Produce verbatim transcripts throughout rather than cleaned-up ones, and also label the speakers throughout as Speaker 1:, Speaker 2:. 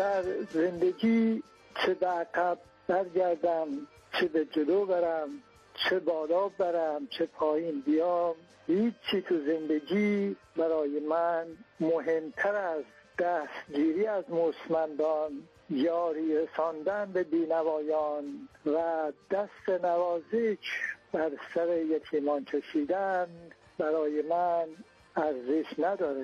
Speaker 1: در زندگی چه به عقب برگردم، چه به جلو برم، چه بالا برم، چه پایین بیام، هیچی تو زندگی برای من مهمتر از دستگیری از مستمندان، یاری رساندن به بینوایان و دست نوازش بر سر یتیمان کشیدن برای من ارزش نداره.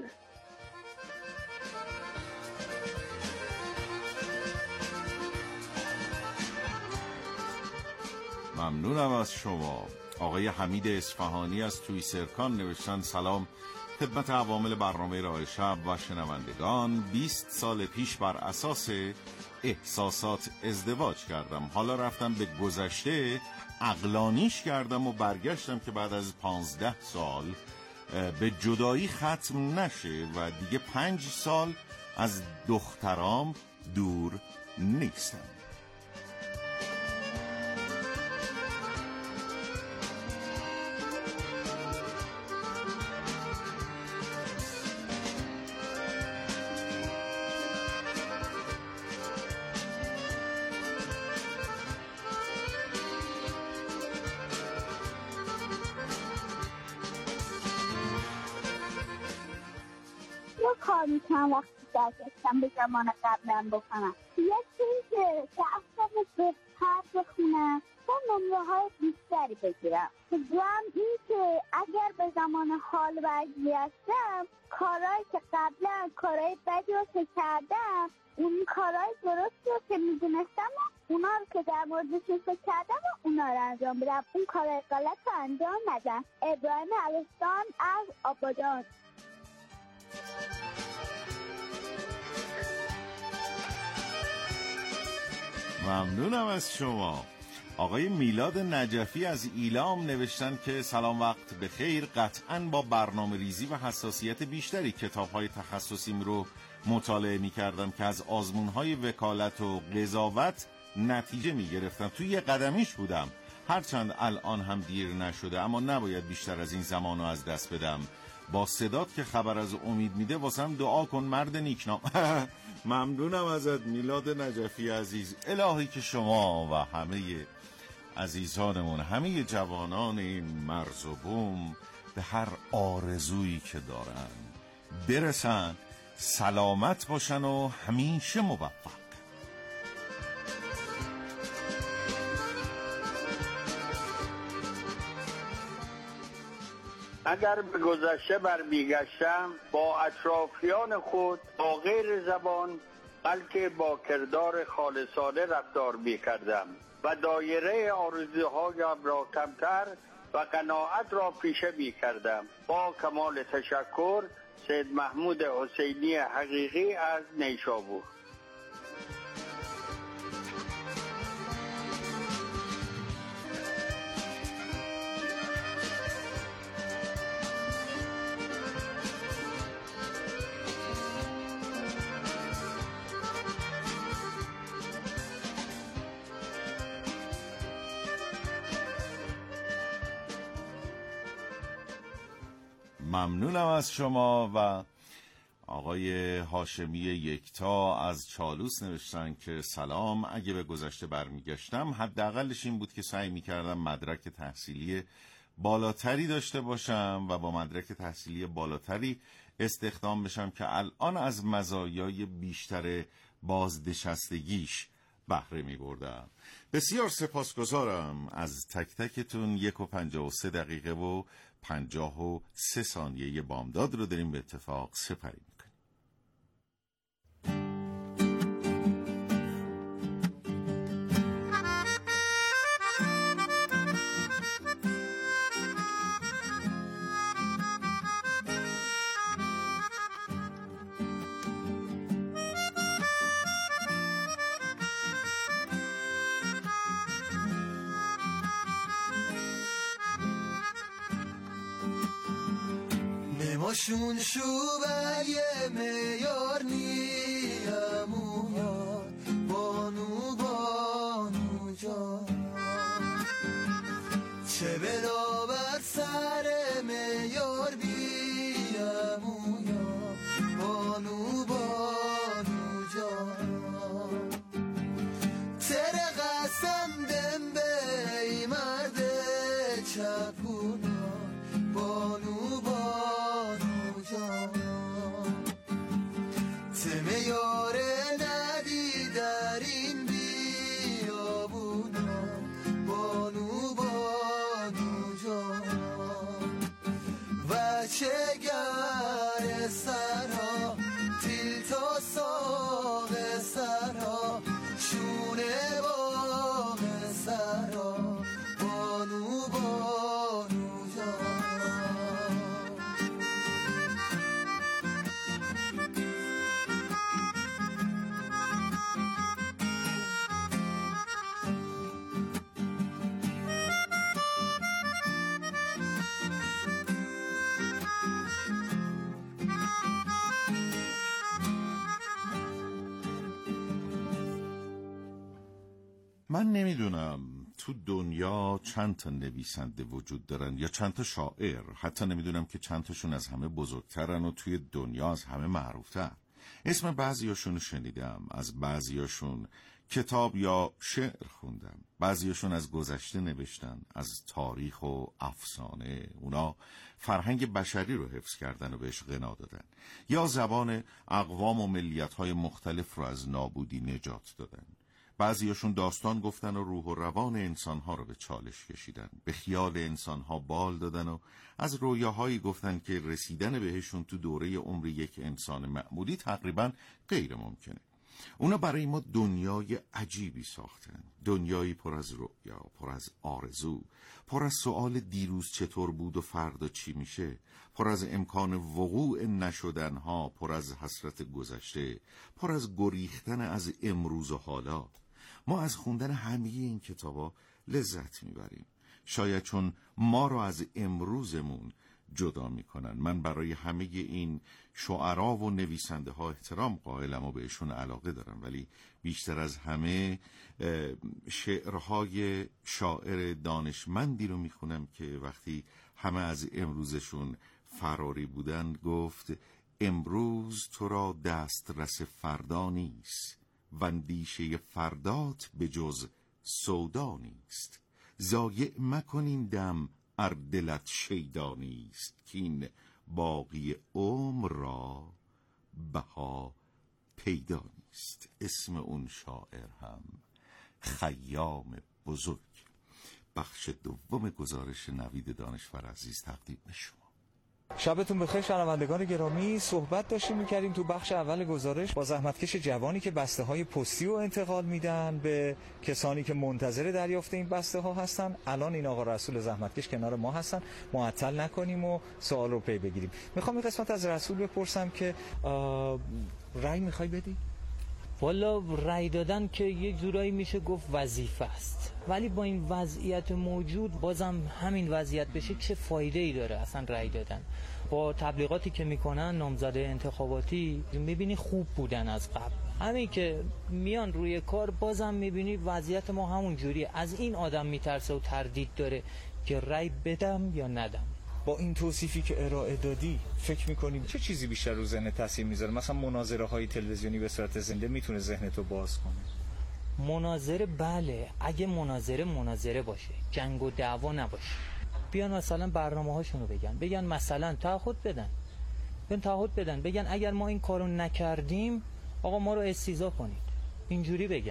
Speaker 2: ممنونم از شما. آقای حمید اصفهانی از توی سرکان نوشتن سلام خدمت عوامل برنامه راه شب و شنوندگان. بیست سال پیش بر اساس احساسات ازدواج کردم، حالا رفتم به گذشته عقلانیش کردم و برگشتم که بعد از پانزده سال به جدایی ختم نشه و دیگه پنج سال از دخترام دور نیستم.
Speaker 3: کار میکنم وقتی درگشتم به زمان قبلم بکنم. یکی این که دستم به پرد بخونم و نمره های بیشتری بگیرم. دوم این که اگر به زمان حال برگشتم کارهایی که قبلا کارهای بدی رو که کردم، اون کارهای درستی رو که میدونستم اونا رو که در موردش فکر کردم و اونا رو انجام بدم، اون کارهای غلط رو انجام ندم. ابراهیم علستان از آبادان.
Speaker 2: ممنونم از شما. آقای میلاد نجفی از ایلام نوشتن که سلام وقت بخیر، قطعاً با برنامه ریزی و حساسیت بیشتری کتاب‌های تخصصیم رو مطالعه می‌کردم که از آزمون‌های وکالت و قضاوت نتیجه می‌گرفتم. توی یه قدمیش بودم، هرچند الان هم دیر نشده، اما نباید بیشتر از این زمانو از دست بدم. با صدات که خبر از امید میده واسم دعا کن مرد نیکنام. ممنونم ازت میلاد نجفی عزیز. الهی که شما و همه عزیزانمون، همه جوانان این مرز و بوم به هر آرزویی که دارن برسن، سلامت باشن و همیشه موفق.
Speaker 4: اگر به گذشته برمیگشتم با اطرافیان خود با غیر زبان بلکه با کردار خالصانه رفتار می‌کردم و دایره آرزوهایم را کمتر و قناعت را پیشه می‌کردم. با کمال تشکر، سید محمود حسینی حقیقی از نیشابور.
Speaker 2: ممنونم از شما. و آقای هاشمی یکتا از چالوس نوشتن که سلام، اگه به گذشته برمیگشتم حداقلش این بود که سعی میکردم مدرک تحصیلی بالاتری داشته باشم و با مدرک تحصیلی بالاتری استخدام بشم که الان از مزایای بیشتر بازنشستگیش بهره می بردم. بسیار سپاسگزارم از تک تکتون. یک و پنجاه و سه دقیقه و پنجاه و سه ثانیه بامداد رو داریم به اتفاق سپری میکنیم.
Speaker 5: ماشون شوبه میار نیامو یار بانو بانو جان چه بلا بر سر میار بیامو یار بانو بانو جان سرها تیل تا ساق سرها شونه باغ سرها بانو بانو جان.
Speaker 2: من نمیدونم تو دنیا چند تا نویسنده وجود دارن یا چند تا شاعر، حتی نمیدونم که چند تاشون از همه بزرگترن و توی دنیا از همه معروفتر. اسم بعضیاشون رو شنیدم، از بعضیاشون کتاب یا شعر خوندم، بعضیاشون از گذشته نوشتن، از تاریخ و افسانه. اونا فرهنگ بشری رو حفظ کردن و بهش غنا دادن، یا زبان اقوام و ملیت‌های مختلف رو از نابودی نجات دادن. بعضیاشون داستان گفتن و روح و روان انسانها رو به چالش کشیدن، به خیال انسانها بال دادن و از رویاهایی گفتن که رسیدن بهشون تو دوره عمر یک انسان معمولی تقریبا غیر ممکنه. اونا برای ما دنیای عجیبی ساختن، دنیایی پر از رؤیا، پر از آرزو، پر از سؤال دیروز چطور بود و فردا چی میشه، پر از امکان وقوع نشدنها، پر از حسرت گذشته، پر از گریختن از امروز و حالا. ما از خوندن همه این کتابا لذت میبریم، شاید چون ما رو از امروزمون جدا میکنن. من برای همه این شعرا و نویسنده ها احترام قائلم و بهشون علاقه دارم، ولی بیشتر از همه شعرهای شاعر دانشمندی رو میخونم که وقتی همه از امروزشون فراری بودن گفت امروز تو را دسترس فردا نیست و اندیشه فردات به جز سودا نیست. ضایع مکنین دم ار دلت شیدا نیست که این باقی عمر را بها پیدا نیست. اسم اون شاعر هم خیام بزرگ. بخش دوم گزارش نوید دانشور عزیز تقدیم به شما.
Speaker 6: شبتون بخیر شنوندگان گرامی. صحبت داشتیم می‌کردیم تو بخش اول گزارش با زحمتکش جوانی که بسته‌های پستی رو انتقال میدن به کسانی که منتظر دریافت این بسته‌ها هستن. الان این آقا رسول زحمتکش کنار ما هستن، معطل نکنیم و سوال رو پی بگیریم. میخوام این قسمت از رسول بپرسم که رأی میخوای بدی؟
Speaker 7: والا رأی دادن که یک جورایی میشه گفت وظیفه است، ولی با این وضعیت موجود بازم همین وضعیت بشه چه فایده ای داره اصلا رأی دادن؟ با تبلیغاتی که میکنن نامزد انتخاباتی میبینی خوب بودن از قبل، همین که میان روی کار بازم میبینی وضعیت ما همون جوریه. از این آدم میترسه و تردید داره که رأی بدم یا ندم.
Speaker 6: با این توصیفی که ارائه دادی فکر میکنیم چه چیزی بیشتر رو ذهن تاثیر میذاره؟ مثلا مناظره های تلویزیونی به صورت زنده میتونه ذهنتو باز کنه؟
Speaker 7: مناظره بله، اگه مناظره مناظره باشه، جنگ و دعوا نباشه. بیان مثلا برنامه هاشونو بگن، بگن مثلا تعهد بدن، بیان تعهد بدن، بگن اگر ما این کارو نکردیم آقا ما رو استیضاح کنید، اینجوری بگن.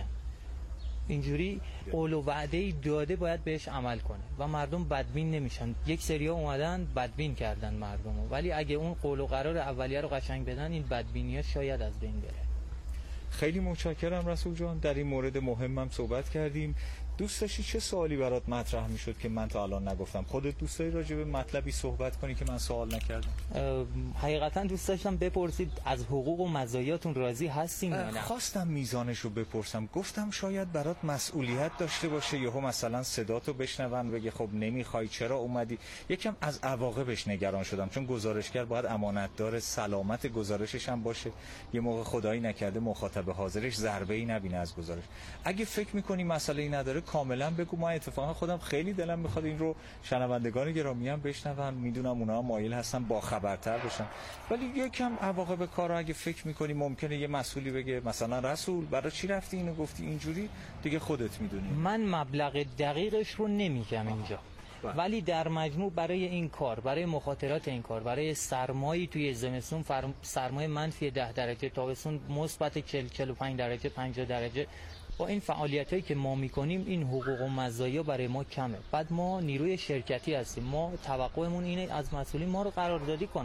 Speaker 7: اینجوری قول و وعده داده باید بهش عمل کنه و مردم بدبین نمیشن. یک سریا اومدن بدبین کردن مردمو، ولی اگه اون قول و قرار اولیه رو قشنگ بدن این بدبینی‌ها شاید از بین بره.
Speaker 6: خیلی متشکرم رسول جان، در این مورد مهمم صحبت کردیم. دوست داشتی چه سوالی برات مطرح میشد که من تا الان نگفتم؟ خودت دوست داری راجع به مطلبی صحبت کنی که من سوال نکردم؟
Speaker 7: حقیقتا دوست داشتم بپرسید از حقوق و مزایاتون راضی هستین یا نه؟
Speaker 6: خواستم میزانش رو بپرسم، گفتم شاید برات مسئولیت داشته باشه، یهو مثلا صداتو بشنون بگه خب نمیخوای چرا اومدی. یکم از عواقبش نگران شدم، چون گزارشگر باید امانتدار سلامت گزارشش هم باشه، یه موقع خدایی نکرده مخاطب حاضرش ضربه‌ای نبینه از گزارش. اگه فکر می‌کنی مسئله‌ای نداره کاملا بگو. من اتفاقا خودم خیلی دلم میخواد این رو شنوندگان گرامی هم بشنون، میدونم اونا هم مایل هستن با خبرتر بشن، ولی یکم عواقب کار رو اگه فکر میکنی ممکنه یه مسئولی بگه مثلا رسول برای چی رفتی اینو گفتی اینجوری، دیگه خودت میدونی.
Speaker 7: من مبلغ دقیقش رو نمیگم اینجا، ولی در مجموع برای این کار، برای مخاطرات این کار، برای سرمایی توی زمستون فرم... سرمای منفی ده درجه، تابستون مثبت چهل چهل و پنج درجه پنجاه درجه، با این فعالیتایی که ما میکنیم این حقوق و مزایا برای ما کمه. بعد ما نیروی شرکتی هستیم، ما توقعمون اینه از مسئولین ما رو قراردادی کنن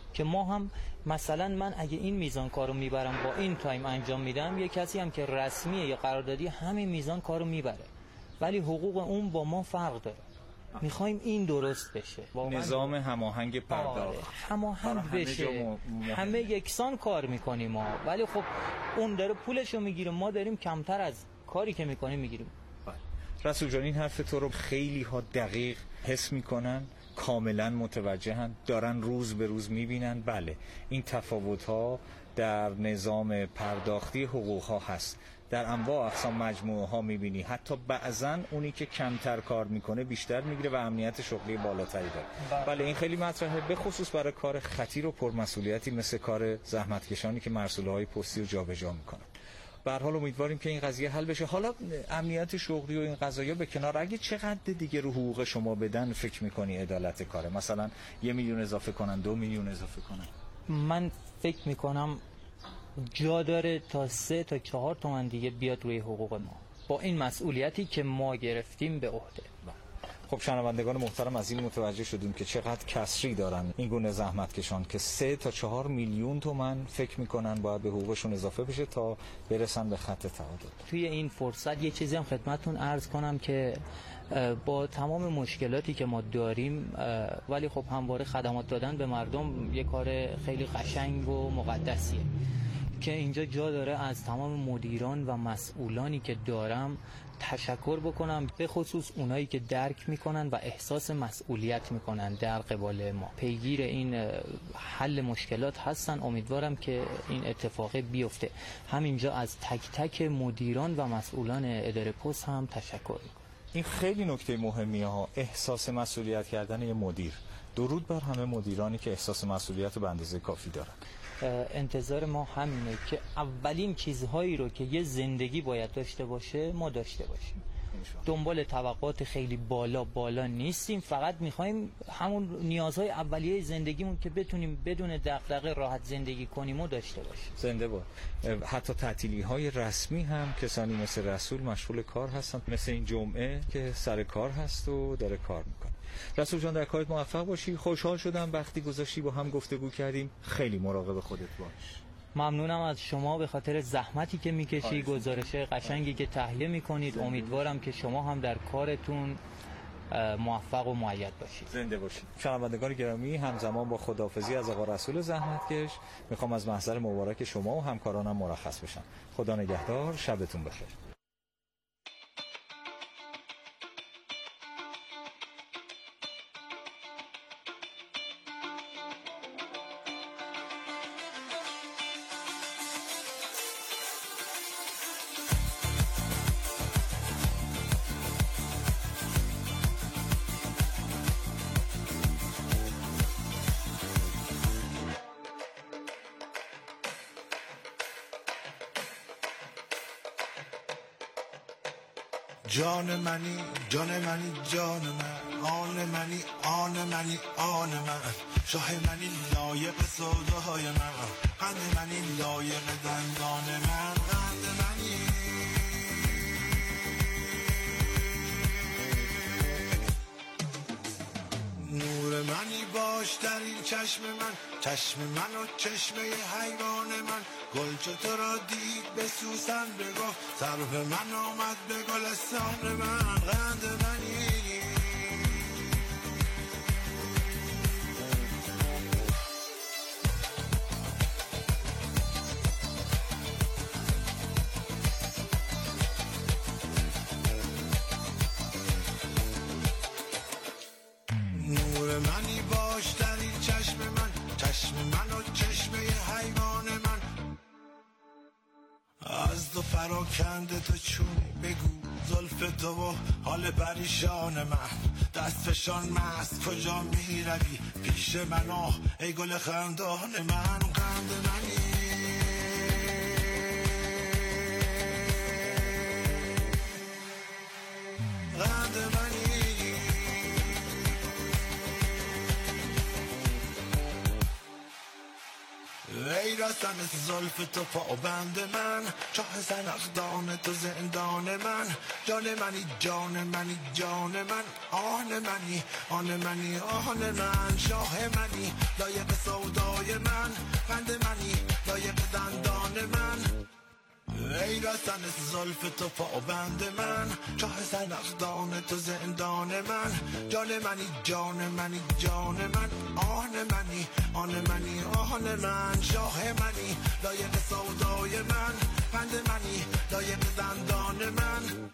Speaker 7: که ما هم مثلا من اگه این میزان کارو میبرم با این تایم انجام میدم، یه کسی هم که رسمیه یا قراردادی همین میزان کارو میبره، ولی حقوق اون با ما فرق داره. میخوایم این درست بشه،
Speaker 6: نظام هماهنگ پرداخت
Speaker 7: هماهنگ بشه، همه یکسان کار میکنیم ما، ولی خب اون داره پولشو میگیره، ما داریم کمتر از کاری که میکنیم میگیریم.
Speaker 6: رسول جان این حرف تو رو خیلی ها دقیق حس میکنن، کاملا متوجهن، دارن روز به روز میبینن. بله این تفاوت ها در نظام پرداختی حقوق ها هست، در انواع اقسام مجموعه ها میبینی حتی بعضن اونی که کمتر کار میکنه بیشتر میگیره و امنیت شغلی بالاتری داره. بله این خیلی مطرحه، به خصوص برای کار خطیر و پرمسئولیتی مثل کار زحمتکشانی که مرسوله های پستی رو جابجا میکنن. به هر حال امیدواریم که این قضیه حل بشه. حالا امنیت شغلی و این قضایا به کنار، اگه چقدر دیگه رو حقوق شما بدن فکر میکنی عدالت کاره؟ مثلا یه میلیون اضافه کنن، دو میلیون اضافه کنن؟
Speaker 7: من فکر میکنم جا داره تا سه تا چهار تومن دیگه بیاد روی حقوق ما با این مسئولیتی که ما گرفتیم به عهده.
Speaker 6: خب شنوندگان محترم از این متوجه شدیم که چقدر کسری دارن این گونه زحمتکشان که سه تا چهار میلیون تومن فکر میکنن باید به حقوقشون اضافه بشه تا برسن به خط تعادل.
Speaker 7: توی این فرصت یه چیزی هم خدمتتون عرض کنم که با تمام مشکلاتی که ما داریم ولی خب همواره خدمات دادن به مردم یه کار خیلی قشنگ و مقدسیه که اینجا جا داره از تمام مدیران و مسئولانی که دارم تشکر بکنم، به خصوص اونایی که درک میکنن و احساس مسئولیت میکنن در قبال ما، پیگیر این حل مشکلات هستن. امیدوارم که این اتفاق بیفته. همینجا از تک تک مدیران و مسئولان اداره پست هم تشکر میکنم.
Speaker 6: این خیلی نکته مهمیه ها، احساس مسئولیت کردن یه مدیر. درود بر همه مدیرانی که احساس مسئولیت رو به اندازه کافی دارن.
Speaker 7: انتظار ما همینه که اولین چیزهایی رو که یه زندگی باید داشته باشه ما داشته باشیم. دنبال توقعات خیلی بالا بالا نیستیم، فقط میخوایم همون نیازهای اولیه زندگیمون که بتونیم بدون دغدغه راحت زندگی کنیم و داشته باشیم.
Speaker 6: زنده باد. حتی تعطیلی های رسمی هم کسانی مثل رسول مشغول کار هستن، مثل این جمعه که سر کار هست و داره کار میکنه. رسول جان در کارت موفق باشی. خوشحال شدم وقتی گذاشتی با هم گفتگو کردیم. خیلی مراقب خودت باش.
Speaker 7: ممنونم از شما به خاطر زحمتی که میکشی، گزارش قشنگی که تهیه میکنید. امیدوارم که شما هم در کارتون موفق و مؤید باشید.
Speaker 6: زنده باشید. شنوندگان گرامی، همزمان با خداحافظی از آقا رسول زحمتکش میخوام از محضر مبارک شما و همکارانم مرخص بشم. خدا نگهدار، شبتون بخیر.
Speaker 5: جان منی جان منی جان من، آن منی آن منی آن من، شاه منی لایق سودای من، قند منی لایق دندان من، قند منی نور منی باش در این چشم من، چشم من و چشمه حیوان من، گل چو تو را دید به سوسن بگفت، سرو من آمد به گلستان من، قند منی نور منی باش در این چشم من، چشم من و چشمه حیوان من، از دو فراکنده تو چونی بگو، زلف تو و حال پریشان من، دست فشان مست کجا می روی، پیش من آه ای گل خندان من، قند منی قند منی ای رسن زلف تو پابند من، چاه زنخدان تو زندان من، جان منی جان منی جان من، آن منی آن منی آن من، شاه منی لایق سودای من، قند منی لایق دندان من. ای رسن زلف تو پابند من، چاه زنخدان تو زندان من، جان منی جان منی جان من، آن منی آن منی آن من، شاه منی لایق سودای من، قند منی لایق دندان من.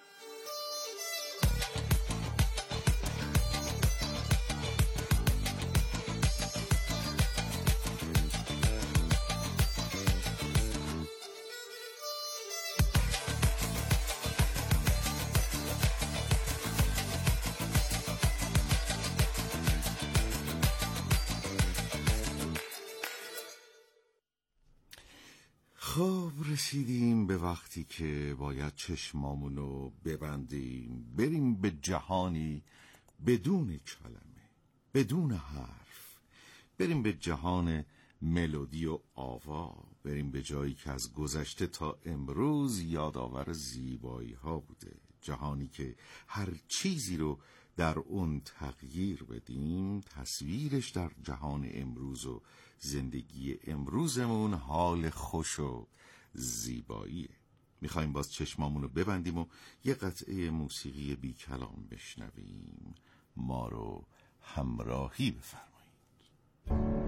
Speaker 2: خب رسیدیم به وقتی که باید چشمامونو ببندیم، بریم به جهانی بدون کلمه، بدون حرف، بریم به جهان ملودی و آوا، بریم به جایی که از گذشته تا امروز یادآور زیبایی ها بوده، جهانی که هر چیزی رو در اون تغییر بدیم تصویرش در جهان امروز و زندگی امروزمون حال خوش و زیباییه. میخوایم باز چشمامونو ببندیم و یه قطعه موسیقی بی کلام بشنویم. ما رو همراهی بفرمایید.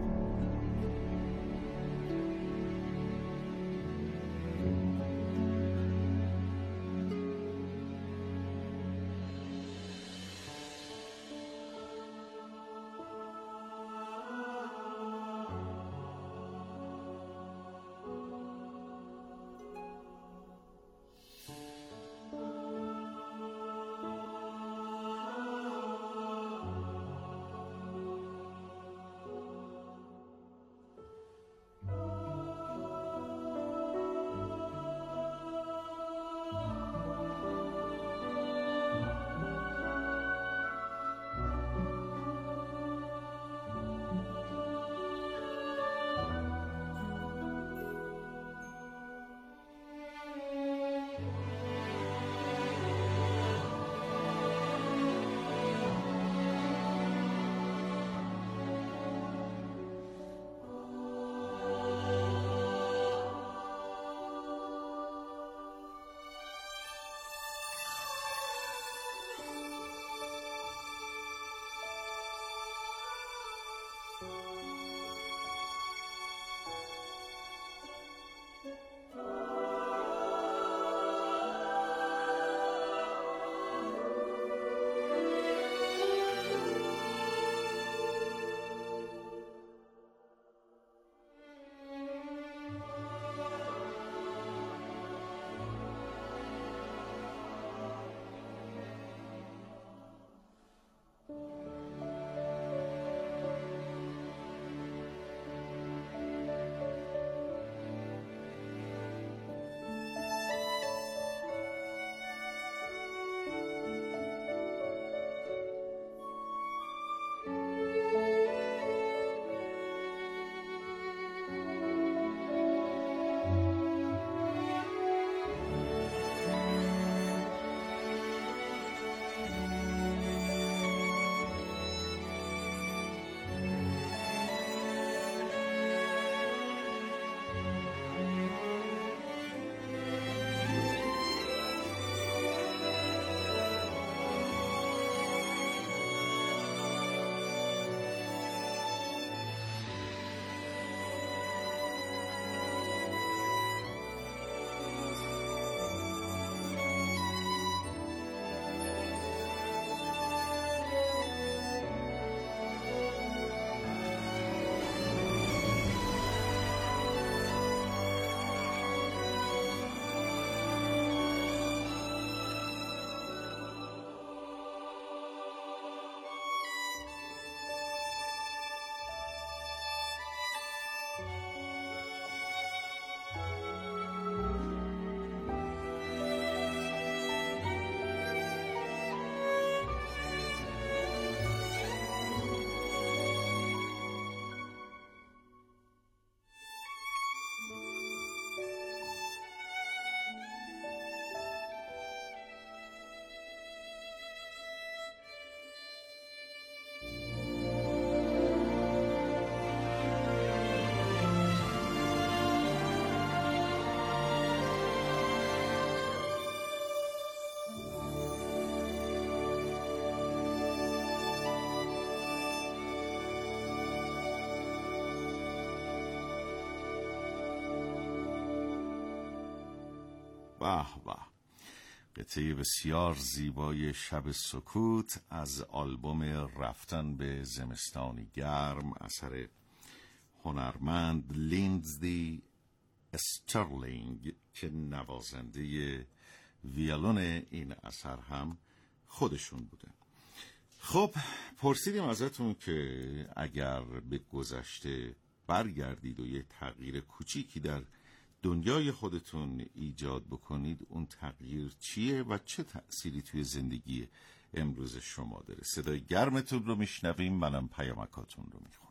Speaker 2: به به، قطعه بسیار زیبای شب سکوت از آلبوم رفتن به زمستانی گرم، اثر هنرمند لیندزی استرلینگ که نوازنده ویولون این اثر هم خودشون بوده. خب پرسیدیم ازتون که اگر به گذشته برگردید و یه تغییر کوچیکی در دنیای خودتون ایجاد بکنید، اون تغییر چیه و چه تأثیری توی زندگی امروز شما داره؟ صدای گرمتون رو میشنویم، منم پیامکاتون رو میخونم.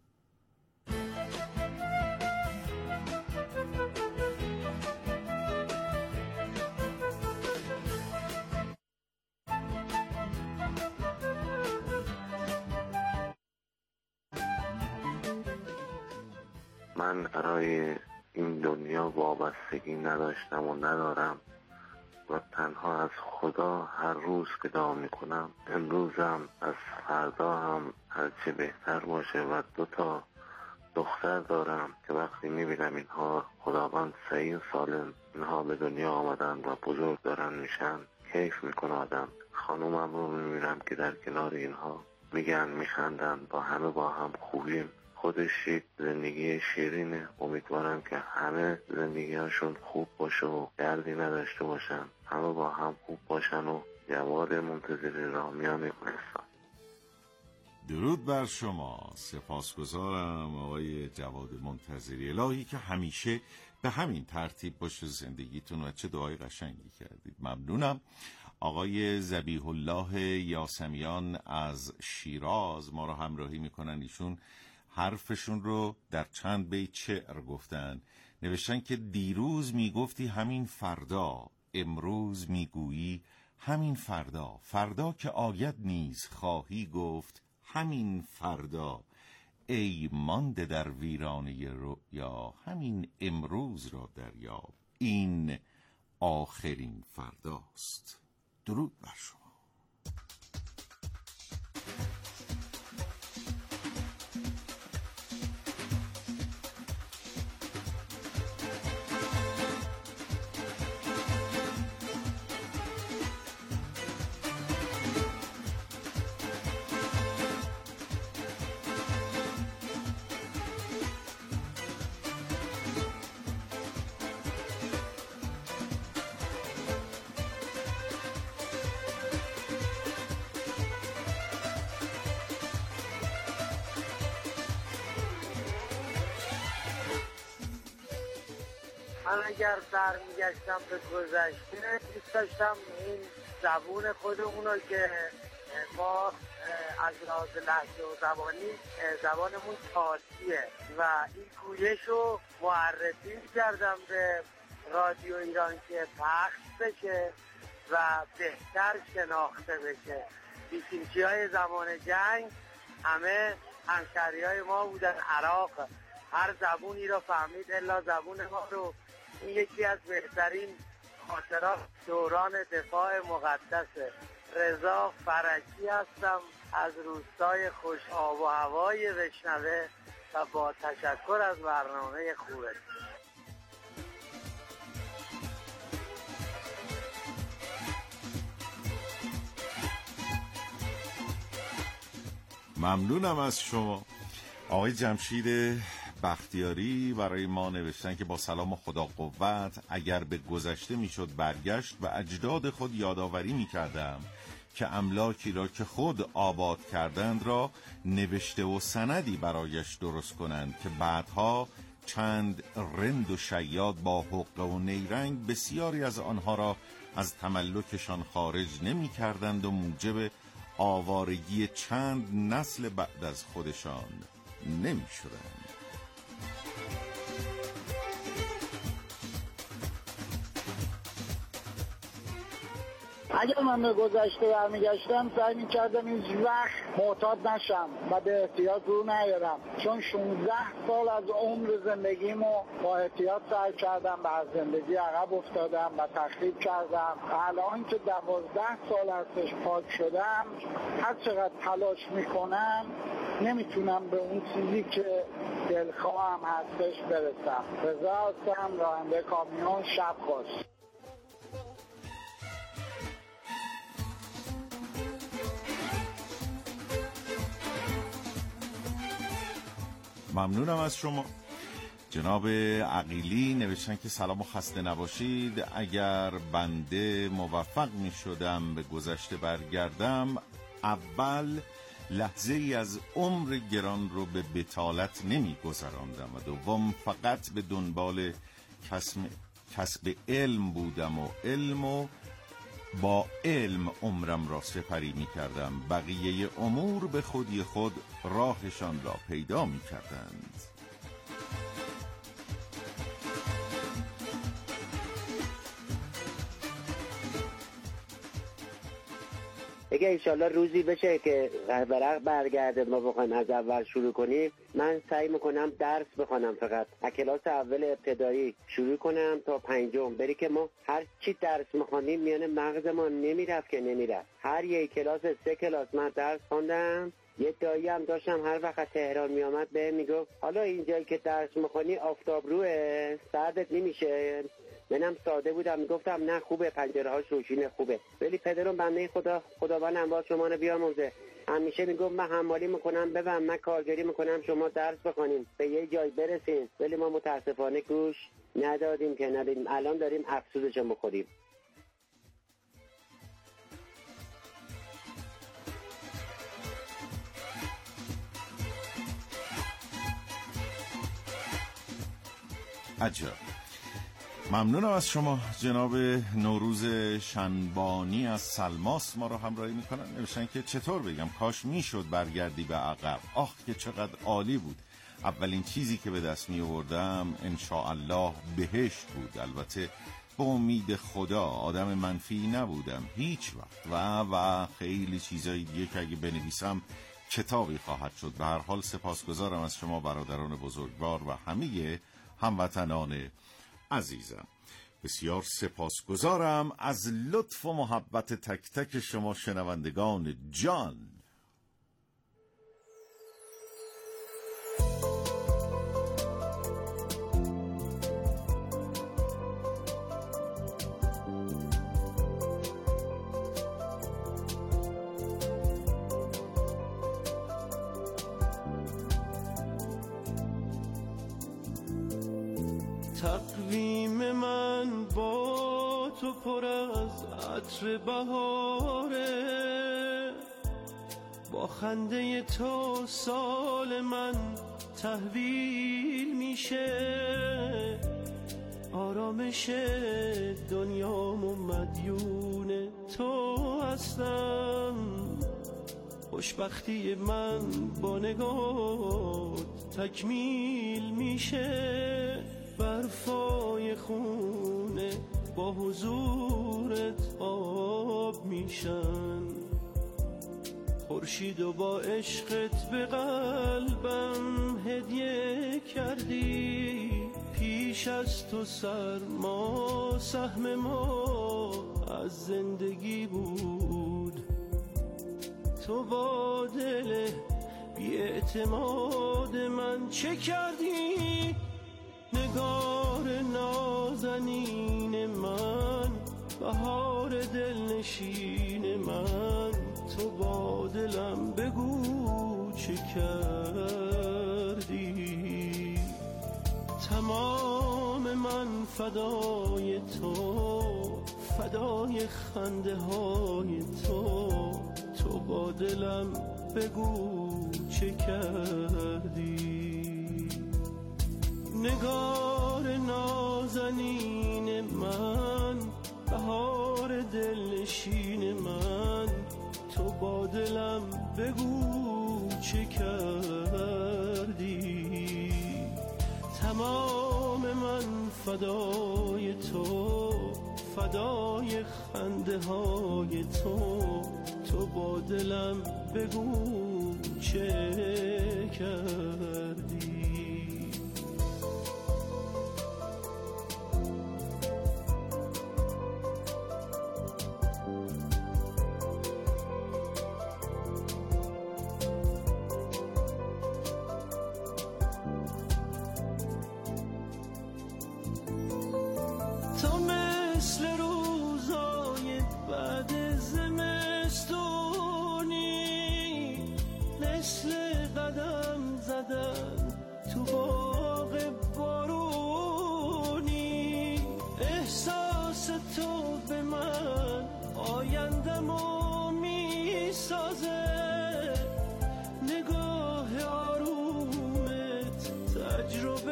Speaker 8: من برای این دنیا وابستگی نداشتم و ندارم و تنها از خدا هر روز فدا میکنم. امروزم از فردا هم هرچه بهتر باشه و دو تا دختر دارم که وقتی میبینم اینها خداوند صحیح و سالم اینها به دنیا آمدن و بزرگ دارن میشن، کیف میکنه آدم. خانومم رو میبینم که در کنار اینها میگن میخندن، با همه با هم خوبیم. خودش یک زندگی شیرینه. امیدوارم که همه زندگی‌هاشون خوب باشه و دردی نداشته باشن، همه با هم خوب باشن. و جواد منتظری، رامیان گلستان.
Speaker 2: درود بر شما، سپاسگزارم آقای جواد منتظری. الهی که همیشه به همین ترتیب باشه زندگیتون و چه دعای قشنگی کردید. ممنونم. آقای ذبیح الله یاسمیان از شیراز ما رو همراهی میکنن. ایشون حرفشون رو در چند بیت شعر گفتن. نوشتن که دیروز میگفتی همین فردا، امروز میگویی همین فردا، فردا که آید نیز خواهی گفت همین فردا. ای مانده در ویرانه رؤیا، همین امروز را دریاب، این آخرین فرداست. درود بر شما.
Speaker 9: من اگر برمیگشتم به گذشته، دوست داشتم این زبون خودمون رو که ما از لحاظ لهجه و زبانی زبانمون فارسیه و این گویش رو معرفی کردم به رادیو ایران که پخش بشه و بهتر شناخته بشه. بیسیمچی های زمان جنگ همه همشهری های ما بودن. عراق هر زبونی رو فهمید الا زبون ما رو. این یکی از بهترین خاطرات دوران دفاع مقدسه. رضا فرجی هستم از روستای خوش آب و هوای وشنوه و با تشکر از برنامه خوبه.
Speaker 2: ممنونم از شما. آقای جمشید بختیاری برای ما نوشتن که با سلام و خدا قوت، اگر به گذشته میشد برگشت و اجداد خود یادآوری میکردم که املاکی را که خود آباد کردند را نوشته و سندی برایش درست کنند که بعدها چند رند و شیاد با حقه و نیرنگ بسیاری از آنها را از تملکشان خارج نمی کردند و موجب آوارگی چند نسل بعد از خودشان نمی شدند.
Speaker 1: اگر من به گذشته برمیگشتم سعی می‌کردم هیچ وقت معتاد نشم و به احتیاط رو نیارم، چون شانزده سال از عمر زندگیمو با احتیاط سعی کردم و از زندگی عقب افتادم و تخریب کردم. الان که دوازده سال ازش پاک شدم، هر چقدر تلاش میکنم نمیتونم به اون چیزی که دلخواهم هستش برسم. رضا هستم، راننده کامیون. شب خوش.
Speaker 2: ممنونم از شما. جناب عقیلی نوشتن که سلام و خسته نباشید. اگر بنده موفق می شدم به گذشته برگردم، اول لحظه ای از عمر گران رو به بطالت نمی گذراندم و دوم فقط به دنبال کسب, کسب علم بودم و علم و با علم عمرم را سپری می کردم. بقیه امور به خودی خود راهشان را پیدا می کردند.
Speaker 10: اگه انشالله روزی بشه که ورق برگرده ما بخوایم از اول شروع کنیم، من سعی میکنم درس بخونم، فقط از کلاس اول ابتدایی شروع کنم تا پنجم، بری که ما هر چی درس میخونیم میانه مغز ما نمیرفت که نمیرفت. هر یک کلاس سه کلاس من درس خوندم. یه دایی هم داشتم هر وقت تهران میامد به میگفت حالا اینجایی که درس میخونی آفتاب روه، سردت نمیشه؟ منم ساده بودم میگفتم نه خوبه، پنجره هاش روشنه خوبه. ولی پدرم بنده خدا خداوند اموال شما رو بیامرزه همیشه میگفت من حمالی میکنم ببم، من کارگری میکنم شما درس بخونیم به یه جای برسیم. ولی ما متاسفانه گوش ندادیم که ندادیم. الان داریم افسوسش میخوریم.
Speaker 2: عجب. ممنونم از شما. جناب نوروز شنبانی از سلماس ما رو همراهی میکنن. نوشتن که چطور بگم کاش میشد برگردی به عقب. آخ که چقدر عالی بود. اولین چیزی که به دست می آوردم انشاءالله بهشت بود. البته به امید خدا، آدم منفی نبودم هیچ وقت و و خیلی چیزای دیگه که اگه بنویسم کتابی خواهد شد. به هر حال سپاسگزارم از شما برادران بزرگوار و همه هموطنان عزیزم. بسیار سپاسگزارم از لطف و محبت تک تک شما شنوندگان جان.
Speaker 11: تقویم من با تو پر از عطر بهاره، با خنده تو سال من تحویل میشه، آرامش دنیام و مدیون تو هستم، خوشبختی من با نگات تکمیل میشه، برفای خونه با حضورت آب میشن، خورشید و با عشقت به قلبم هدیه کردی، پیش از تو سرما سهم ما از زندگی بود، تو با دل بی اعتماد من چه کردی؟ نگار نازنین من، بهار دلنشین من، تو با دلم بگو چه کردی؟ تمام من فدای تو، فدای خنده های تو، تو با دلم بگو چه کردی؟ نگار نازنین من، بهار دلنشین من، تو با دلم بگو چه کردی؟ تمام من فدای تو، فدای خنده های تو، تو با دلم بگو چه کردی؟ مثل قدم زدن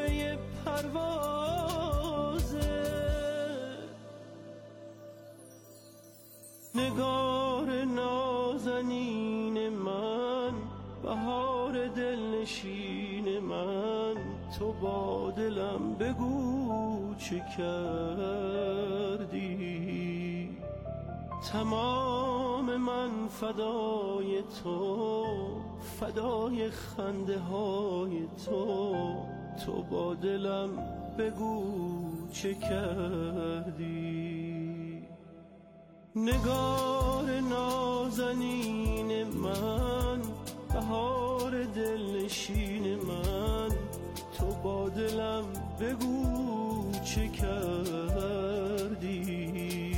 Speaker 11: جلوه پروازه. نگار نازنین من، بهار دلنشین من، تو با دلم بگو چه کردی. تمام من فدای تو، فدای خنده های تو، تو با دلم بگو چه کردی. نگار نازنین من، بهار دلنشین من، تو با دلم بگو چه کردی.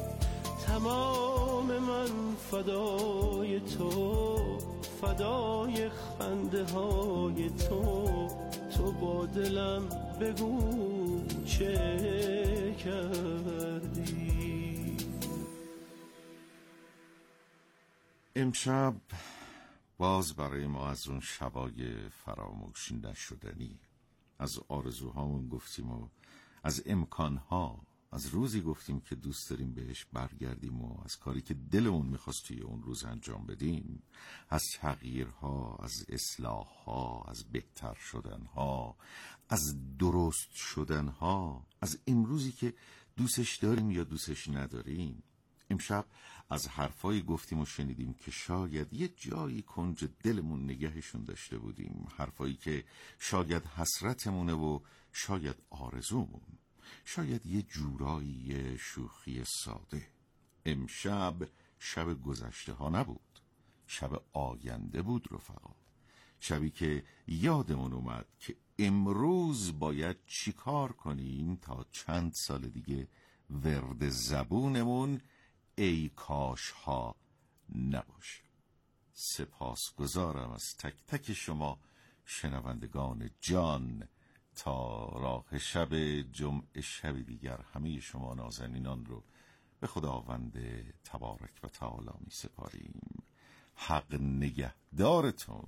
Speaker 11: تمام من فدای تو، فدای خنده های تو، تو با دلم بگو چه کردی.
Speaker 2: امشب باز برای ما از اون شبای فراموش نشدنی، از آرزوهامون گفتیم و از امکانها، از روزی گفتیم که دوست داریم بهش برگردیم و از کاری که دلمون میخواست توی اون روز انجام بدیم، از تغییرها، از اصلاحها، از بهتر شدنها، از درست شدنها، از امروزی که دوستش داریم یا دوستش نداریم. امشب از حرفایی گفتیم و شنیدیم که شاید یه جایی کنج دلمون نگهشون داشته بودیم، حرفایی که شاید حسرتمونه و شاید آرزومون، شاید یه جورایی شوخی ساده. امشب شب گذشته ها نبود، شب آینده بود رفقا. شبی که یادمون اومد که امروز باید چیکار کنیم تا چند سال دیگه ورد زبونمون ای کاش ها نباشه. سپاسگزارم از تک تک شما شنوندگان جان. تا راه شب جمعه شب دیگر همه شما نازنینان رو به خداوند تبارک و تعالی می سپاریم. حق نگهدارتون.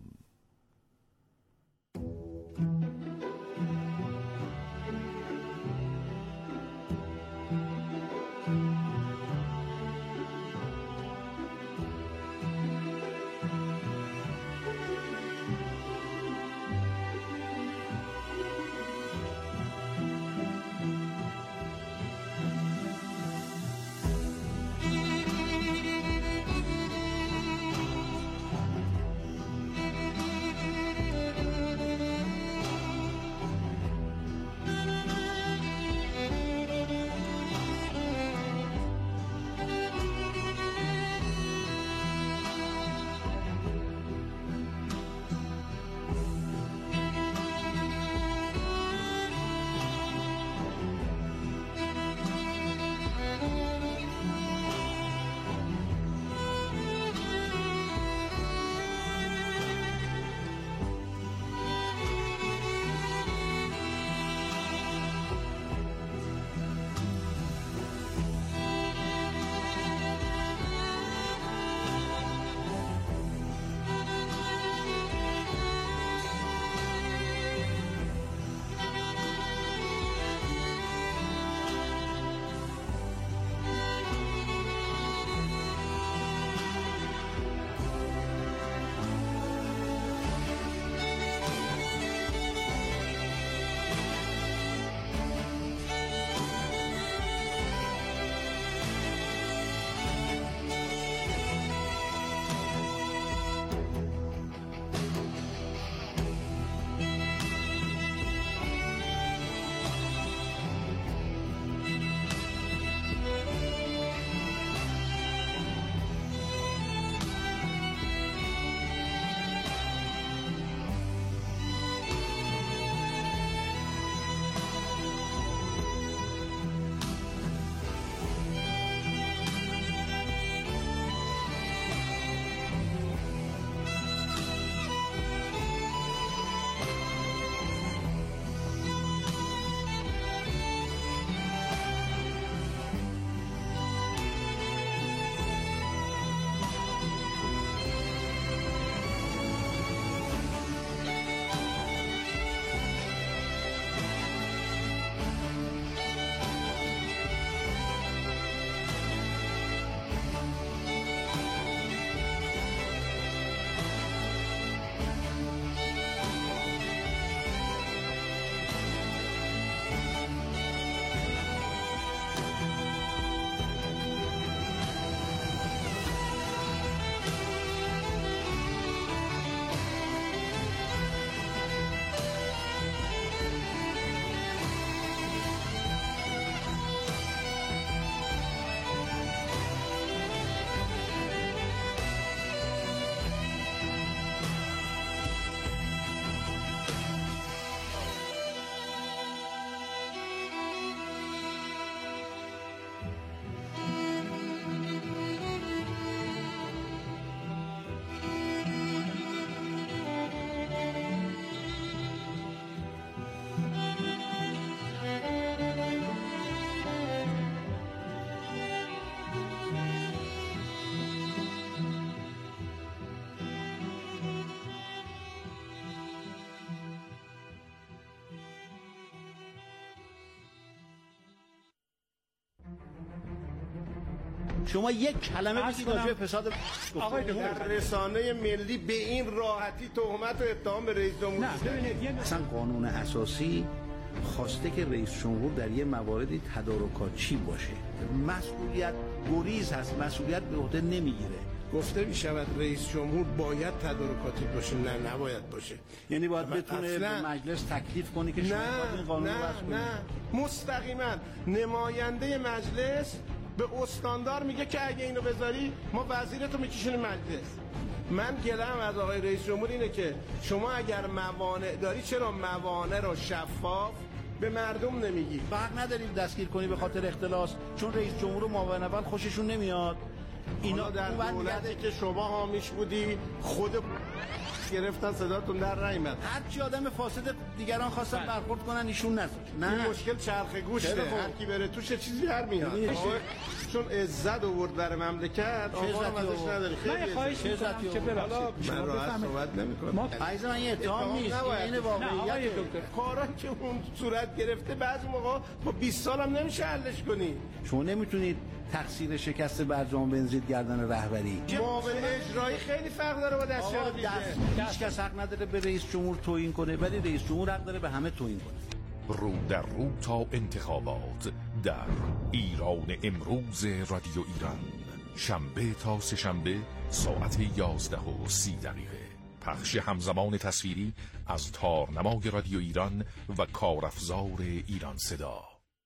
Speaker 12: شما یک کلمه بگید راجع به فساد
Speaker 13: آقای دکتر رسانه ملی به این راحتی تهمت و اتهام به رئیس جمهور
Speaker 12: نه ببینید اصلا قانون اساسی خواسته که رئیس جمهور در یه مواردی تدارکاتچی باشه. مسئولیت گریز هست، مسئولیت به عهده نمیگیره.
Speaker 13: گفته می شود رئیس جمهور باید تدارکاتی باشه، نه نباید باشه.
Speaker 12: یعنی باید بتونه به مجلس تکلیف کنی که شما این قانون رو وضع کنید.
Speaker 13: نه نه مستقیما نماینده مجلس به استاندار میگه که اگه اینو بذاری ما وزیرتو میکشونیم مجلس. من گلم از آقای رئیس جمهور اینه که شما اگر موانع داری چرا موانع رو شفاف به مردم نمیگی؟
Speaker 12: حق نداریم دستگیر کنی به خاطر اختلاس، چون رئیس جمهور و معاون اول خوششون نمیاد.
Speaker 13: اینا در دولتی که شما حامیش بودی خود گرفتن صداتون در نیامد.
Speaker 12: هر چی آدم فاسد دیگران خواستن برخورد کنن ایشون نذاشت.
Speaker 13: نه این مشکل چرخ گوشه، هر کی بره توش چیزی در میاد. چون عزت آورد برای مملکت آقا ازش نداری.
Speaker 14: خیلی خواهش می‌کنم که ببخشید
Speaker 13: من راحت صحبت نمی‌کنم.
Speaker 12: عزیز من اتهام نیست، این واقعیت.
Speaker 13: کارا که اون صورت گرفته بعضی موقع با بیست سال هم نمیشه حلش کنی.
Speaker 12: شما نمیتونید تقصیر شکست برجام بنزید گردن رهبری.
Speaker 13: معاون اجرایی خیلی فرق داره با دستیار دیگه.
Speaker 12: هیچ کس حق نداره به رئیس جمهور توهین کنه، ولی رئیس جمهور حق داره به همه توهین کنه.
Speaker 15: رو در رو تا انتخابات در ایران امروز رادیو ایران، شنبه تا سه شنبه ساعت یازده و سی دقیقه. پخش همزمان تصویری از تارنمای رادیو ایران و کارافزار ایران صدا.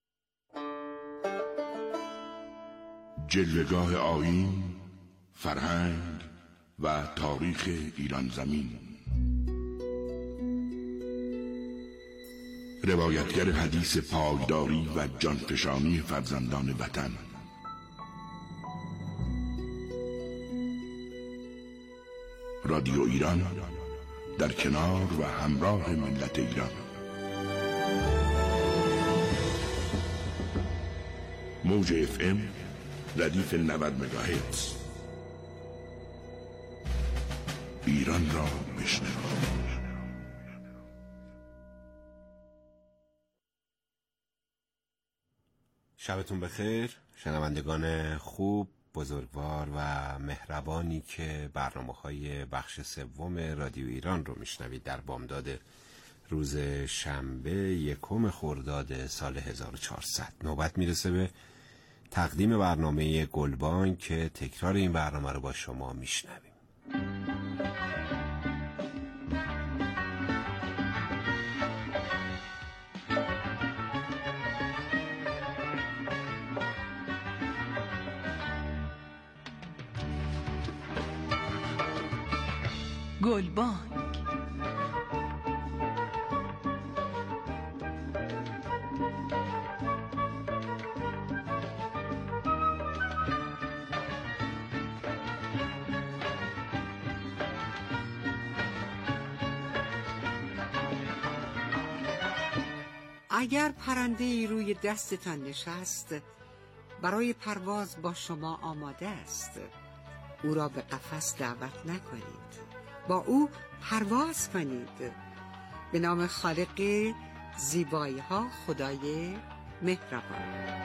Speaker 16: جلوه‌گاه آیین، فرهنگ و تاریخ ایران زمین. روایتگر حدیث پایداری و جانفشانی فرزندان وطن. رادیو ایران در کنار و همراه ملت ایران. موج اف ام ردیف نود مگاهرتز. ایران را بشنوید.
Speaker 17: شبتون بخیر شنوندگان خوب، بزرگوار و مهربانی که برنامه‌های بخش سوم رادیو ایران رو میشنوید در بامداد روز شنبه یکم خرداد سال هزار و چهارصد. نوبت میرسه به تقدیم برنامه گلبانگ که تکرار این برنامه رو با شما میشنویم.
Speaker 18: گلبانگ.
Speaker 19: اگر پرنده ای روی دستتان نشست برای پرواز با شما آماده است، او را به قفس دعوت نکنید، با او پرواز کنید. به نام خالق زیبایی ها، خدای مهربان.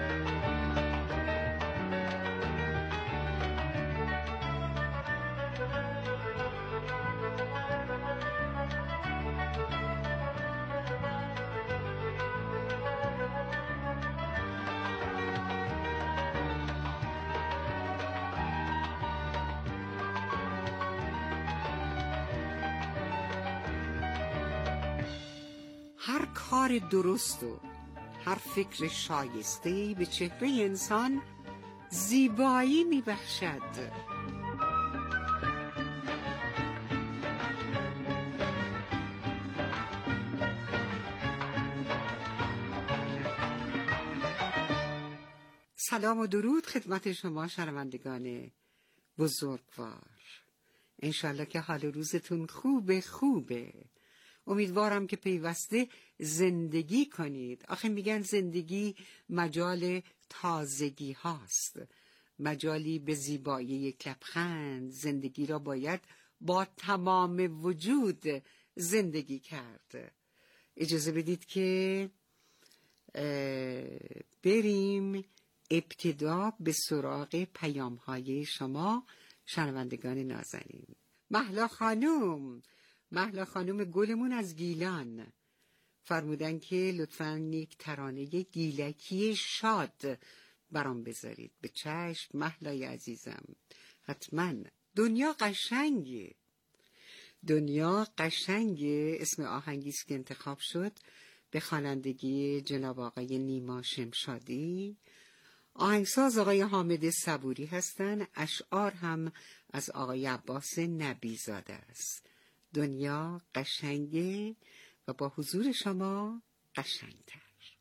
Speaker 19: هر کار درست و هر فکر شایسته‌ای به چهره انسان زیبایی می‌بخشد. سلام و درود خدمت شما شنوندگان بزرگوار. انشالله که حال روزتون خوبه خوبه. امیدوارم که پیوسته زندگی کنید. آخه میگن زندگی مجال تازگی هاست، مجالی به زیبایی یک لبخند. زندگی را باید با تمام وجود زندگی کرد. اجازه بدید که بریم ابتدا به سراغ پیام های شما شنوندگان نازنین. مهلا خانم مهلا خانم گلمون از گیلان فرمودن که لطفاً یک ترانه گیلکی شاد برام بذارید. به چشم مهلای عزیزم، حتما. دنیا قشنگه، دنیا قشنگه اسم آهنگیست که انتخاب شد به خوانندگی جناب آقای نیما شمشادی. آهنگساز آقای حامد صبوری هستن، اشعار هم از آقای عباس نبیزاده است. دنیا قشنگه و با حضور شما قشنگتر.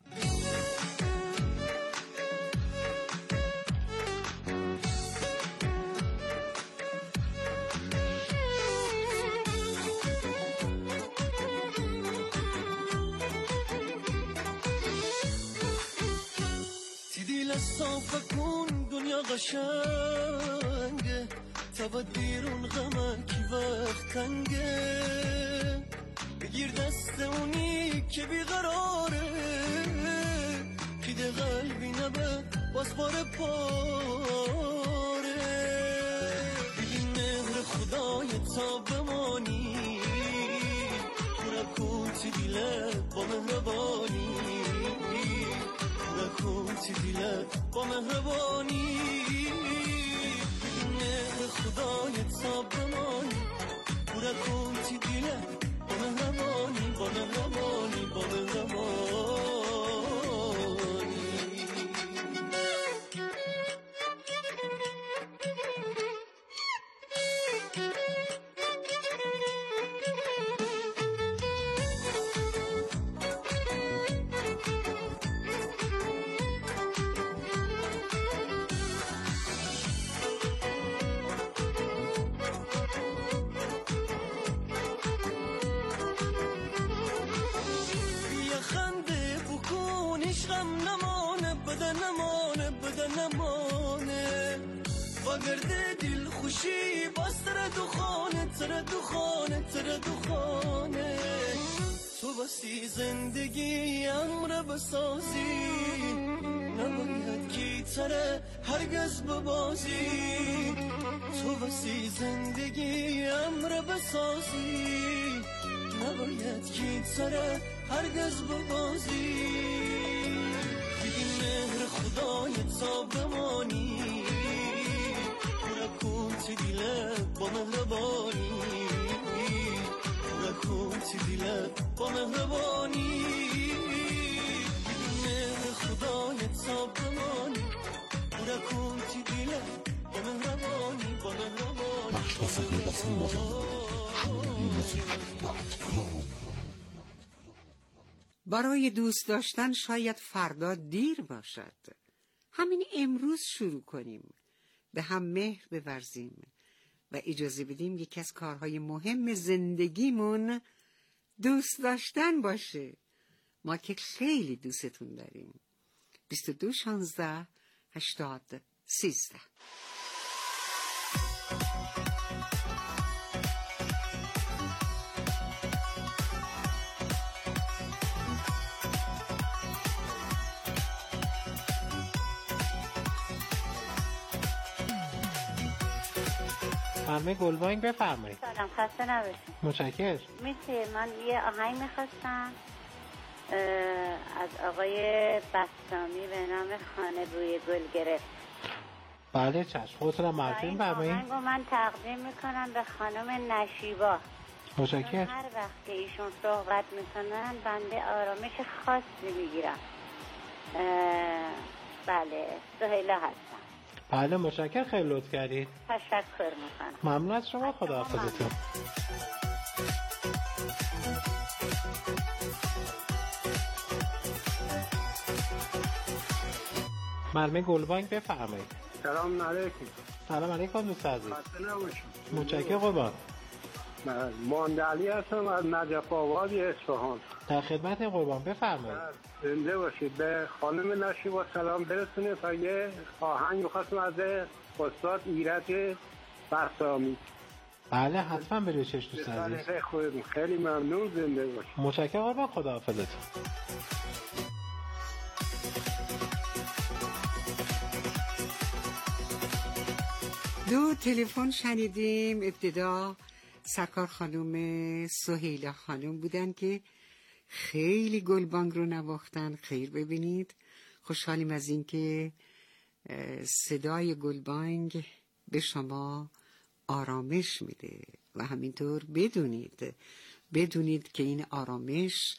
Speaker 11: صافه کن دنیا قشنگه تا دیرون غمه کی وقت تنگه بگیر دست اونی که بیقراره که ده قلبی نبه باز باره پاره ببین مهر خدای تا بمانی پورا کن دیلت با مهربانی کن دیلت با مهربانی مهر خدای تا بمانی پورا کن دیلت با مهربانی با مهربانی با مهربانی. گرده دل خوشی باز تر دخانه تر دخانه تر دخانه تو بسی زندگی امر بسازی نباید کی تره هرگز ببازی تو بسی زندگی امر بسازی نباید کی تره هرگز ببازی بگی مهر خدای تا بمانی کن دیلت با مهربانی کن دیلت با مهربانی مهر خدای تا بمانی کن دیلت با مهربانی با مهربانی.
Speaker 19: برای دوست داشتن شاید فردا دیر باشد. همین امروز شروع کنیم، به هم مهر بورزیم و اجازه بدیم یکی از کارهای مهم زندگیمون دوست داشتن باشه. ما که خیلی دوستتون داریم. بیست و دو شانزده هشتاد سیزده.
Speaker 18: خانم گلبانگ بفرمایید.
Speaker 20: سلام، خسته نباشید.
Speaker 18: متشکرم.
Speaker 20: میشه من یه آهنگ میخواستم از آقای بسامی به نام خانه بوی گل گرفت.
Speaker 18: بله چشم، خودتونم معرفی بفرمایید.
Speaker 20: این آهنگو من تقدیم میکنم به خانم نشیبا.
Speaker 18: متشکرم.
Speaker 20: هر وقت که ایشون صحبت میکنن بنده آرامش خاصی میگیرم. بله، سهیلا هستم.
Speaker 18: بله متشکرم، خیلی لطف کردید.
Speaker 20: تشکر میکنم.
Speaker 18: ممنون از شما، خداحافظتون. مرمه گلبانگ بفرمایید.
Speaker 13: سلام علیکم.
Speaker 18: سلام علیکم دوست عزیز.
Speaker 13: خسته نباشید.
Speaker 18: متشکرم قربان.
Speaker 13: من ماندعلی هستم از نجف آباد اصفهان.
Speaker 18: در خدمت قربان بفرمایید.
Speaker 13: زنده باشید. به خانم نشیبا سلام برسونید تا یه آهنگ می‌خواستم از استاد ایرج بسامی.
Speaker 18: بله حتما بروی چش دوست عزیز.
Speaker 13: خیلی ممنون، زنده باشید.
Speaker 18: متشکرم قربان، خداحافظتون.
Speaker 19: دو تلفن شنیدیم. ابتدا سرکار خانم سهیلا خانم بودن که خیلی گلبانگ رو نواختن. خیر ببینید، خوشحالیم از این که صدای گلبانگ به شما آرامش میده و همینطور بدونید بدونید که این آرامش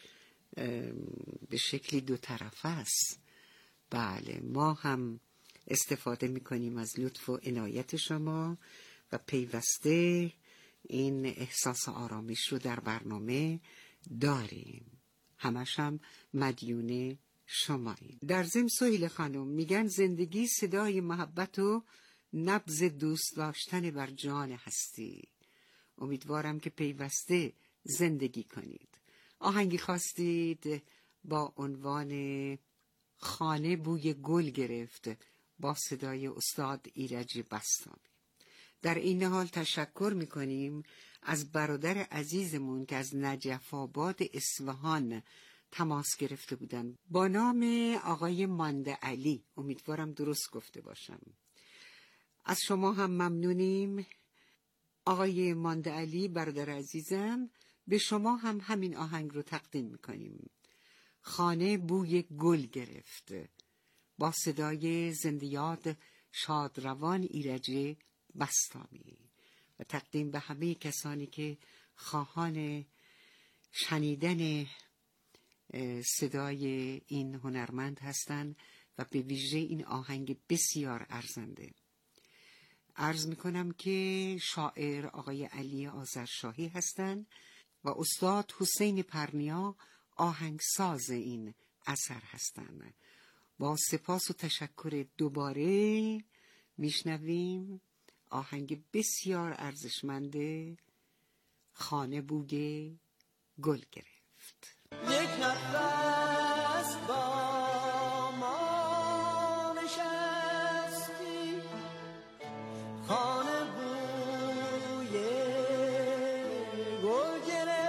Speaker 19: به شکلی دو طرفه است. بله، ما هم استفاده میکنیم از لطف و عنایت شما و پیوسته این احساس آرامش رو در برنامه داریم. همش هم مدیون شماییم. در ضمن سهیل خانم میگن زندگی صدای محبت و نبض دوست داشتن بر جان هستی. امیدوارم که پیوسته زندگی کنید. آهنگی خواستید با عنوان خانه بوی گل گرفت با صدای استاد ایرج بستامی. در این حال تشکر میکنیم از برادر عزیزمون که از نجف آباد اصفهان تماس گرفته بودن با نام آقای مانده علی. امیدوارم درست گفته باشم. از شما هم ممنونیم آقای مانده علی برادر عزیزم. به شما هم همین آهنگ رو تقدیم میکنیم. خانه بوی گل گرفت با صدای زندیات شادروان ایرج بستامی و تقدیم به همه کسانی که خواهان شنیدن صدای این هنرمند هستند و به ویژه این آهنگ بسیار ارزنده. عرض میکنم که شاعر آقای علی آذرشاهی هستند و استاد حسین پرنیا آهنگساز این اثر هستند. با سپاس و تشکر دوباره میشنویم آهنگ بسیار ارزشمند خانه بوی گل گرفت.
Speaker 11: یک نفس با ما نشستی، خانه بوی گل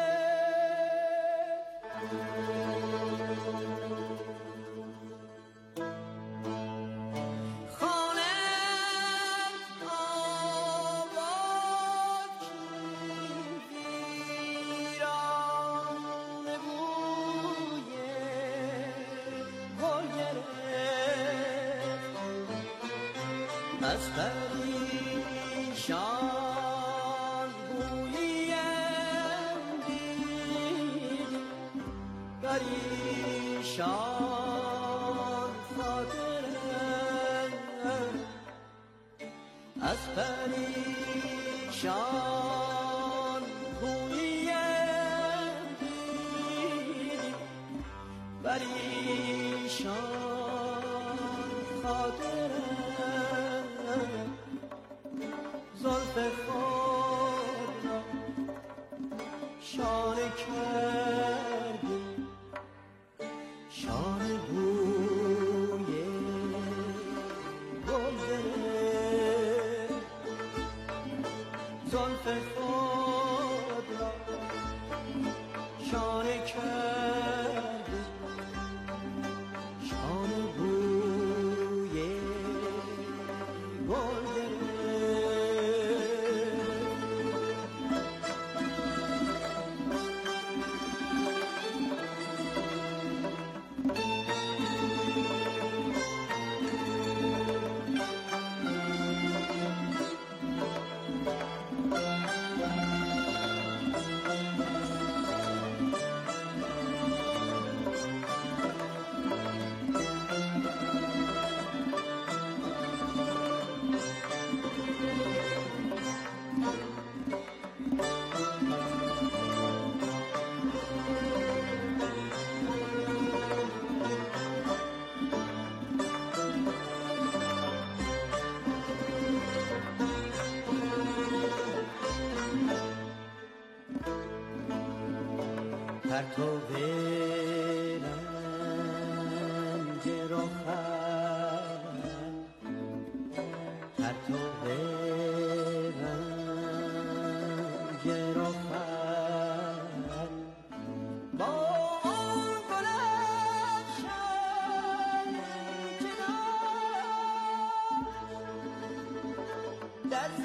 Speaker 11: از پریشان گویم دید، پریشان خاطرم از پریشان گویم دید، پریشان خاطرم زلف خود را شانه کردی، شانه بوی گل گرفت. زلف خود را شانه کردی، شانه بوی گل پرتو رنج رخم، پرتو رنج رخم با آن گلفشان که داشت در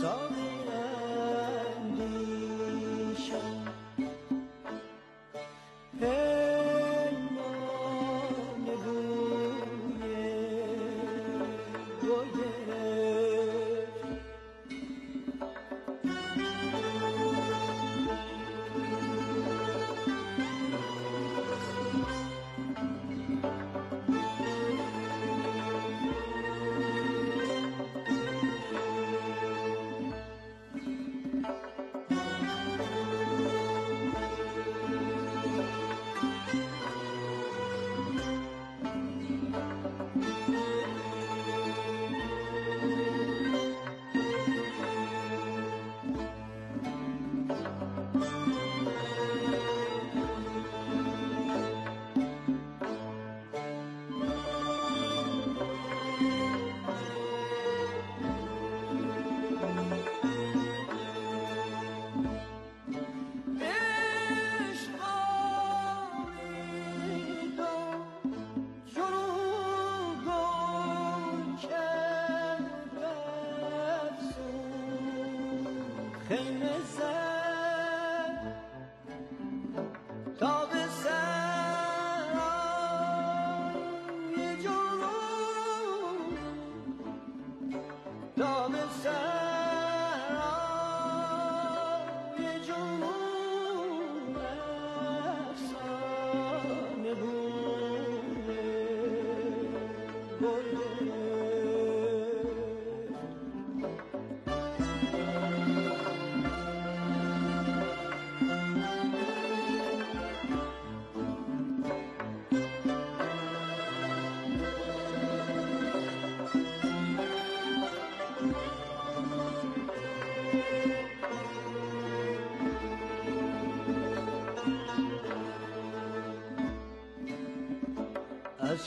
Speaker 11: از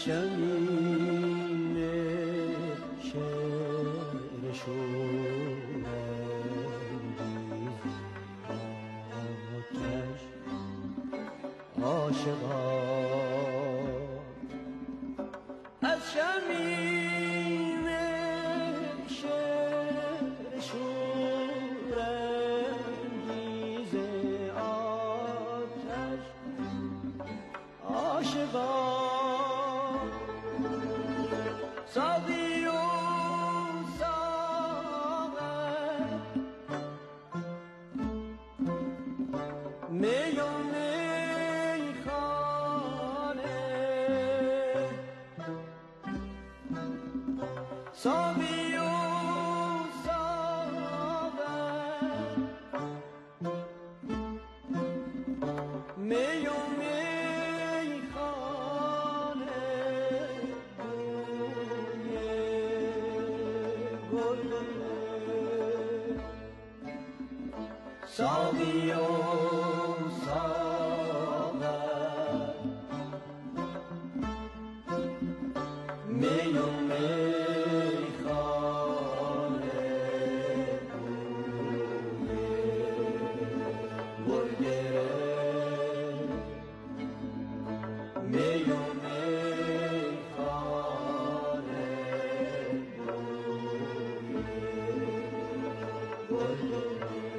Speaker 11: شمیم شعر شورنگیز آتش عاشقان از شمیم شعر شورنگیز آتش عاشقان ساقی و ساغر می و میخانه ساقی و ساغر می و ساقی و ساغر می و میخانه گل گرفت می و میخانه گل گرفت.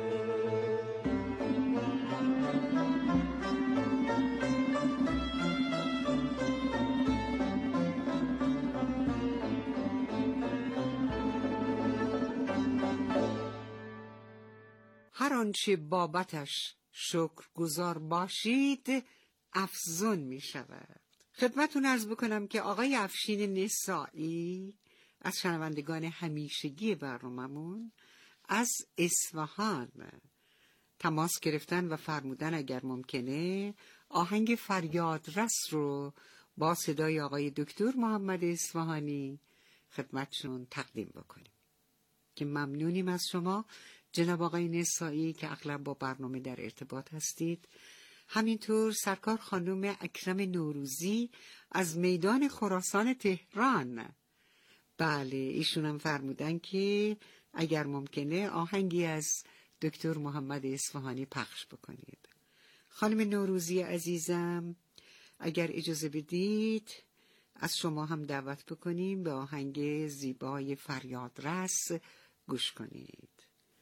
Speaker 19: هر آنچه بابتش شکرگزار باشید افزون می شود. خدمتون عرض بکنم که آقای افشین نسائی از شنوندگان همیشگی برناممون از اصفهان تماس گرفتن و فرمودن اگر ممکنه آهنگ فریادرس رو با صدای آقای دکتر محمد اصفهانی خدمتشون تقدیم بکنیم که ممنونیم از شما جناب آقای نسائی که اغلب با برنامه در ارتباط هستید. همینطور سرکار خانم اکرم نوروزی از میدان خراسان تهران، بله ایشون هم فرمودن که اگر ممکنه آهنگی از دکتر محمد اصفهانی پخش بکنید. خانم نوروزی عزیزم اگر اجازه بدید از شما هم دعوت بکنیم به آهنگ زیبای فریادرس گوش کنید.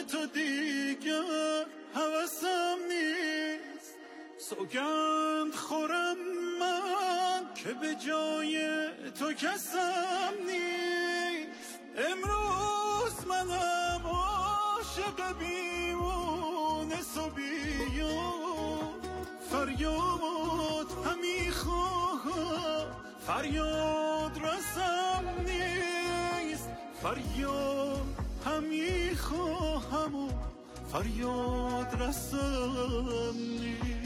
Speaker 11: تو دیگر هوسم نیست، سوگند خورم من که به جای تو کسم نیست. امروز منم عاشق بیمونس و بیار، فریاد همی خواهم فریاد رسم نیست، فریاد همی خواهم و فریاد رسم نیست.